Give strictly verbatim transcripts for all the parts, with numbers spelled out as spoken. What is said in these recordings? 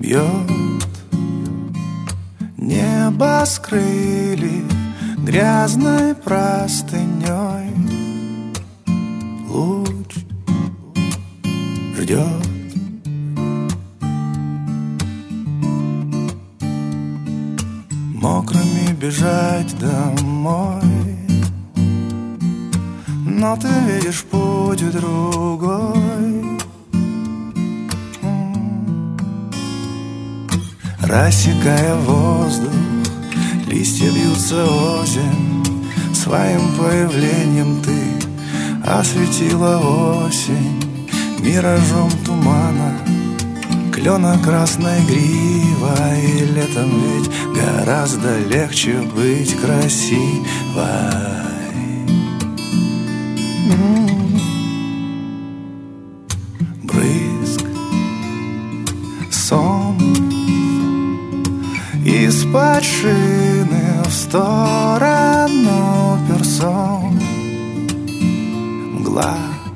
Бьет небо с крыльев грязной простыней. Луч ждет. Мокрыми бежать домой, но ты видишь путь другой. Рассекая воздух, листья бьются озимь. Своим появлением ты осветила осень миражом тумана, клена красной грива. И летом ведь гораздо легче быть красивой. Брызг, сон из-под шины в сторону персон. Мгла,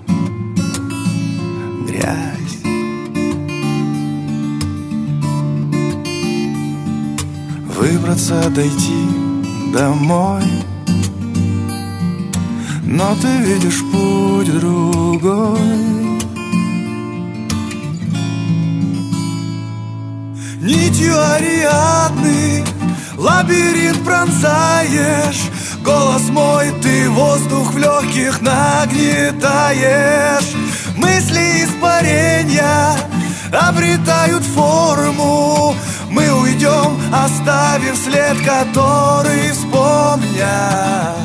грязь, выбраться, дойти домой, но ты видишь путь другой. Нитью Ариадны лабиринт пронзаешь, голос мой, ты воздух в легких нагнетаешь. Мысли испарения обретают форму. Мы уйдем, оставив след, который вспомнят.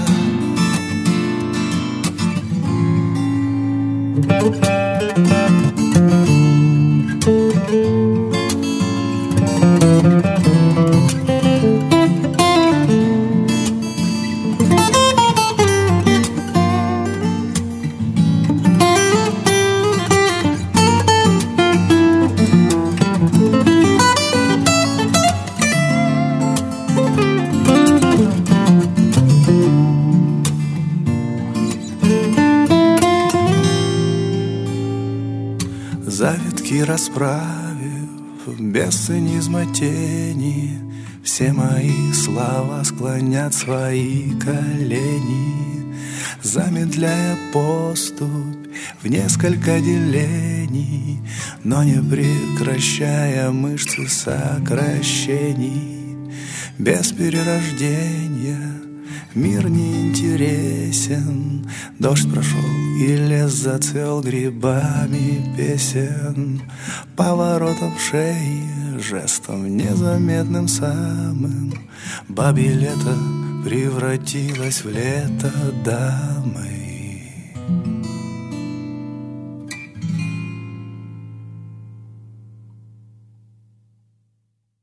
Завитки расправив, без цинизма тени, все мои слова склонят свои колени, замедляя поступь в несколько делений, но не прекращая мышцы сокращений. Без перерождения мир неинтересен. Дождь прошел, и лес зацвел грибами песен. Поворотом шеи, жестом незаметным самым, бабье лето превратилось в лето дамы.